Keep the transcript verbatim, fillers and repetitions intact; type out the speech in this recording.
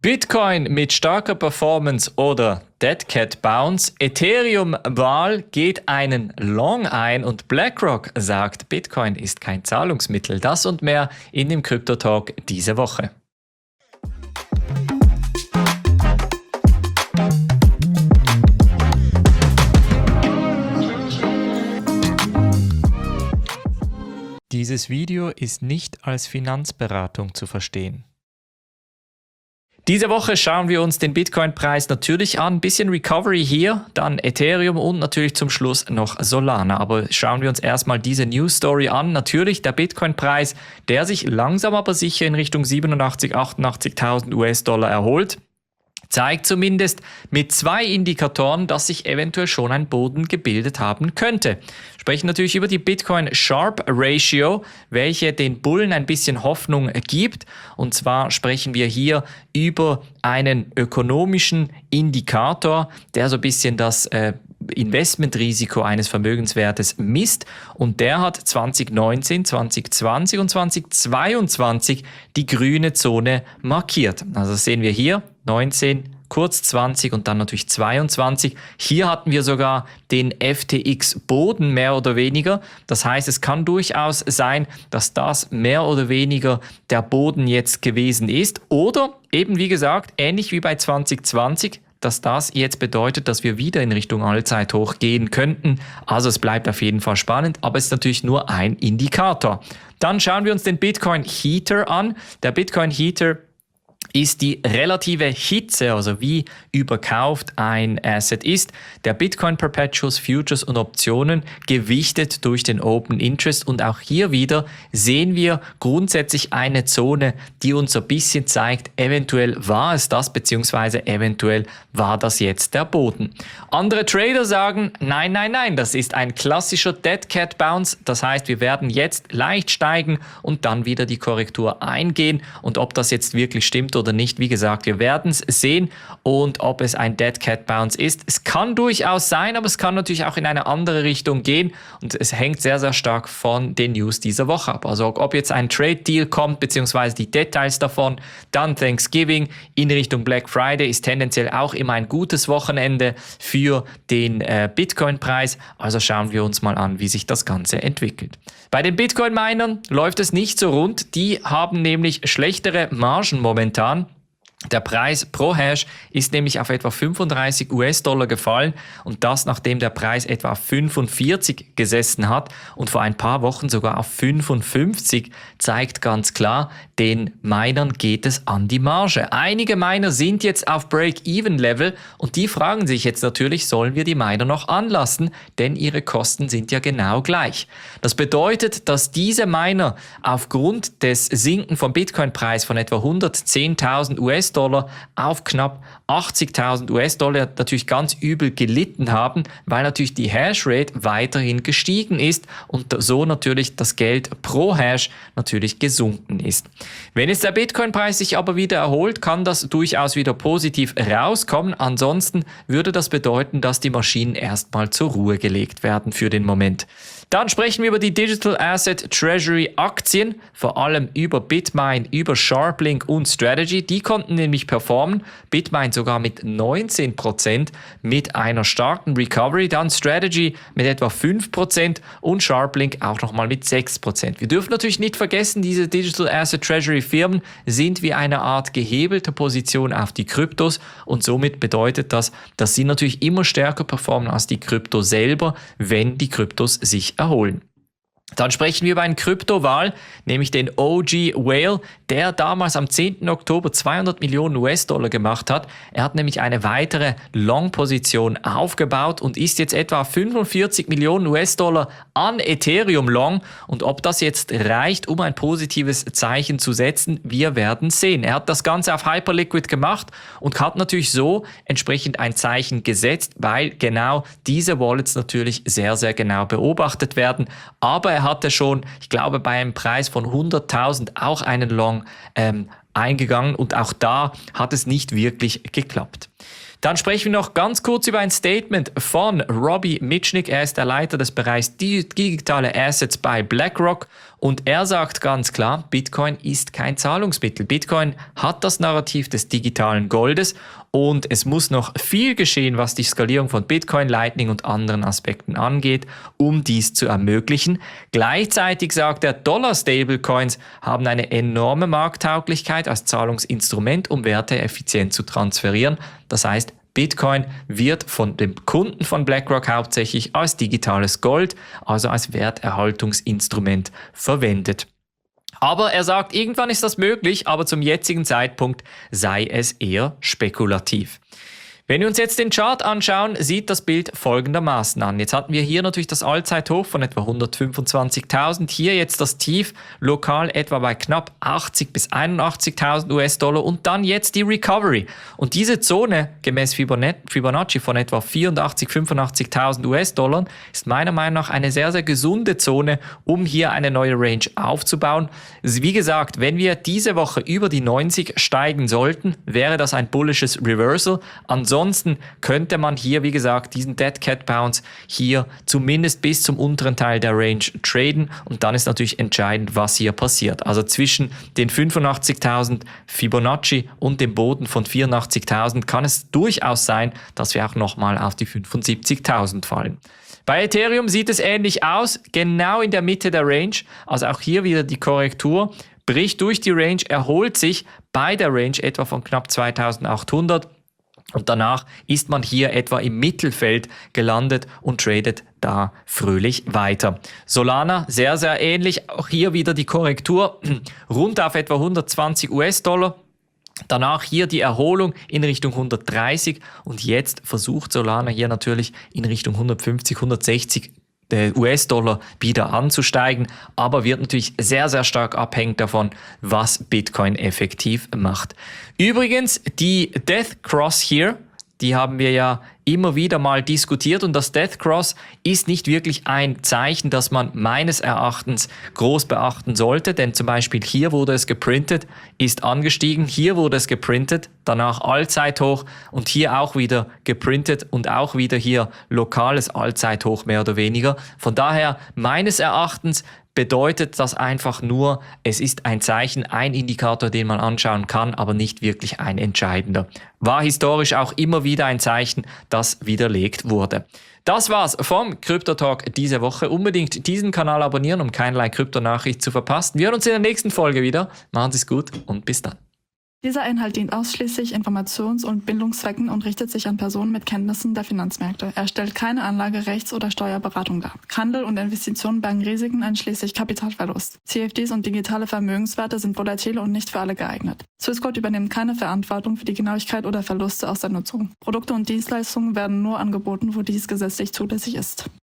Bitcoin mit starker Performance oder Dead Cat Bounce, Ethereum-Wahl geht einen Long ein und BlackRock sagt, Bitcoin ist kein Zahlungsmittel. Das und mehr in dem Crypto Talk diese Woche. Dieses Video ist nicht als Finanzberatung zu verstehen. Diese Woche schauen wir uns den Bitcoin-Preis natürlich an. Ein bisschen Recovery hier, dann Ethereum und natürlich zum Schluss noch Solana. Aber schauen wir uns erstmal diese News-Story an. Natürlich der Bitcoin-Preis, der sich langsam aber sicher in Richtung siebenundachtzig, achtundachtzigtausend US-Dollar erholt. Zeigt zumindest mit zwei Indikatoren, dass sich eventuell schon ein Boden gebildet haben könnte. Wir sprechen natürlich über die Bitcoin-Sharpe-Ratio, welche den Bullen ein bisschen Hoffnung gibt. Und zwar sprechen wir hier über einen ökonomischen Indikator, der so ein bisschen das äh, Investmentrisiko eines Vermögenswertes misst, und der hat zwanzig neunzehn, zwanzig zwanzig und zwanzig zweiundzwanzig die grüne Zone markiert. Also das sehen wir hier, neunzehn, kurz zwanzig und dann natürlich zweiundzwanzig. Hier hatten wir sogar den F T X-Boden mehr oder weniger. Das heißt, es kann durchaus sein, dass das mehr oder weniger der Boden jetzt gewesen ist, oder eben wie gesagt, ähnlich wie bei zwanzig zwanzig, dass das jetzt bedeutet, dass wir wieder in Richtung Allzeithoch gehen könnten. Also es bleibt auf jeden Fall spannend, aber es ist natürlich nur ein Indikator. Dann schauen wir uns den Bitcoin Heater an. Der Bitcoin Heater ist die relative Hitze, also wie überkauft ein Asset ist, der Bitcoin Perpetuals, Futures und Optionen gewichtet durch den Open Interest. Und auch hier wieder sehen wir grundsätzlich eine Zone, die uns so ein bisschen zeigt, eventuell war es das, beziehungsweise eventuell war das jetzt der Boden. Andere Trader sagen, nein, nein, nein, das ist ein klassischer Dead Cat Bounce. Das heißt, wir werden jetzt leicht steigen und dann wieder die Korrektur eingehen. Und ob das jetzt wirklich stimmt oder nicht, wie gesagt, wir werden es sehen, und ob es ein Dead Cat Bounce ist. Es kann durchaus sein, aber es kann natürlich auch in eine andere Richtung gehen, und es hängt sehr, sehr stark von den News dieser Woche ab. Also ob jetzt ein Trade Deal kommt, beziehungsweise die Details davon, dann Thanksgiving in Richtung Black Friday ist tendenziell auch immer ein gutes Wochenende für den äh, Bitcoin-Preis. Also schauen wir uns mal an, wie sich das Ganze entwickelt. Bei den Bitcoin-Minern läuft es nicht so rund. Die haben nämlich schlechtere Margen momentan. Der Preis pro Hash ist nämlich auf etwa fünfunddreißig US-Dollar gefallen, und das nachdem der Preis etwa auf fünfundvierzig gesessen hat und vor ein paar Wochen sogar auf fünfundfünfzig, zeigt ganz klar, den Minern geht es an die Marge. Einige Miner sind jetzt auf Break-Even-Level und die fragen sich jetzt natürlich, sollen wir die Miner noch anlassen, denn ihre Kosten sind ja genau gleich. Das bedeutet, dass diese Miner aufgrund des Sinken vom Bitcoin-Preis von etwa hundertzehntausend US-Dollar auf knapp achtzigtausend US-Dollar natürlich ganz übel gelitten haben, weil natürlich die Hashrate weiterhin gestiegen ist und so natürlich das Geld pro Hash natürlich gesunken ist. Wenn jetzt der Bitcoin-Preis sich aber wieder erholt, kann das durchaus wieder positiv rauskommen. Ansonsten würde das bedeuten, dass die Maschinen erstmal zur Ruhe gelegt werden für den Moment. Dann sprechen wir über die Digital Asset Treasury Aktien, vor allem über Bitmain, über SharpLink und Strategy. Die konnten nämlich performen. Bitmain sogar mit neunzehn Prozent mit einer starken Recovery. Dann Strategy mit etwa fünf Prozent und SharpLink auch nochmal mit sechs Prozent. Wir dürfen natürlich nicht vergessen, diese Digital Asset Treasury Firmen sind wie eine Art gehebelte Position auf die Kryptos, und somit bedeutet das, dass sie natürlich immer stärker performen als die Krypto selber, wenn die Kryptos sich erholen. Dann sprechen wir über einen Kryptoval, nämlich den O G Whale, der damals am zehnten Oktober zweihundert Millionen US-Dollar gemacht hat. Er hat nämlich eine weitere Long-Position aufgebaut und ist jetzt etwa fünfundvierzig Millionen US-Dollar an Ethereum Long. Und ob das jetzt reicht, um ein positives Zeichen zu setzen, wir werden sehen. Er hat das Ganze auf Hyperliquid gemacht und hat natürlich so entsprechend ein Zeichen gesetzt, weil genau diese Wallets natürlich sehr, sehr genau beobachtet werden. Aber er hatte schon, ich glaube, bei einem Preis von hunderttausend auch einen Long ähm, eingegangen, und auch da hat es nicht wirklich geklappt. Dann sprechen wir noch ganz kurz über ein Statement von Robbie Mitchnick. Er ist der Leiter des Bereichs digitale Assets bei BlackRock und er sagt ganz klar, Bitcoin ist kein Zahlungsmittel. Bitcoin hat das Narrativ des digitalen Goldes und es muss noch viel geschehen, was die Skalierung von Bitcoin, Lightning und anderen Aspekten angeht, um dies zu ermöglichen. Gleichzeitig sagt er, Dollar-Stablecoins haben eine enorme Markttauglichkeit als Zahlungsinstrument, um Werte effizient zu transferieren. Das heißt, Bitcoin wird von dem Kunden von BlackRock hauptsächlich als digitales Gold, also als Werterhaltungsinstrument verwendet. Aber er sagt, irgendwann ist das möglich, aber zum jetzigen Zeitpunkt sei es eher spekulativ. Wenn wir uns jetzt den Chart anschauen, sieht das Bild folgendermaßen an. Jetzt hatten wir hier natürlich das Allzeithoch von etwa hundertfünfundzwanzigtausend. Hier jetzt das Tief lokal etwa bei knapp achtzig bis einundachtzigtausend U S-Dollar und dann jetzt die Recovery. Und diese Zone gemäß Fibonacci von etwa vierundachtzig, fünfundachtzigtausend U S-Dollar ist meiner Meinung nach eine sehr, sehr gesunde Zone, um hier eine neue Range aufzubauen. Wie gesagt, wenn wir diese Woche über die neunzig steigen sollten, wäre das ein bullisches Reversal. Ansonsten Ansonsten könnte man hier, wie gesagt, diesen Dead Cat Bounce hier zumindest bis zum unteren Teil der Range traden und dann ist natürlich entscheidend, was hier passiert. Also zwischen den fünfundachtzigtausend Fibonacci und dem Boden von vierundachtzigtausend kann es durchaus sein, dass wir auch nochmal auf die fünfundsiebzigtausend fallen. Bei Ethereum sieht es ähnlich aus, genau in der Mitte der Range, also auch hier wieder die Korrektur, bricht durch die Range, erholt sich bei der Range etwa von knapp zweitausendachthundert. Und danach ist man hier etwa im Mittelfeld gelandet und tradet da fröhlich weiter. Solana sehr, sehr ähnlich. Auch hier wieder die Korrektur rund auf etwa hundertzwanzig U S-Dollar. Danach hier die Erholung in Richtung hundertdreißig und jetzt versucht Solana hier natürlich in Richtung hundertfünfzig, hundertsechzig U S-Dollar wieder anzusteigen, aber wird natürlich sehr, sehr stark abhängig davon, was Bitcoin effektiv macht. Übrigens, die Death Cross hier, die haben wir ja immer wieder mal diskutiert und das Death Cross ist nicht wirklich ein Zeichen, das man meines Erachtens groß beachten sollte, denn zum Beispiel hier wurde es geprintet, ist angestiegen, hier wurde es geprintet, danach Allzeithoch und hier auch wieder geprintet und auch wieder hier lokales Allzeithoch mehr oder weniger. Von daher meines Erachtens bedeutet das einfach nur, es ist ein Zeichen, ein Indikator, den man anschauen kann, aber nicht wirklich ein entscheidender. War historisch auch immer wieder ein Zeichen, das widerlegt wurde. Das war's vom Crypto Talk diese Woche. Unbedingt diesen Kanal abonnieren, um keinerlei Kryptonachricht zu verpassen. Wir hören uns in der nächsten Folge wieder. Machen Sie es gut und bis dann. Dieser Inhalt dient ausschließlich Informations- und Bildungszwecken und richtet sich an Personen mit Kenntnissen der Finanzmärkte. Er stellt keine Anlage-, Rechts- oder Steuerberatung dar. Handel und Investitionen bergen Risiken einschließlich Kapitalverlust. C F Ds und digitale Vermögenswerte sind volatile und nicht für alle geeignet. Swissquote übernimmt keine Verantwortung für die Genauigkeit oder Verluste aus der Nutzung. Produkte und Dienstleistungen werden nur angeboten, wo dies gesetzlich zulässig ist.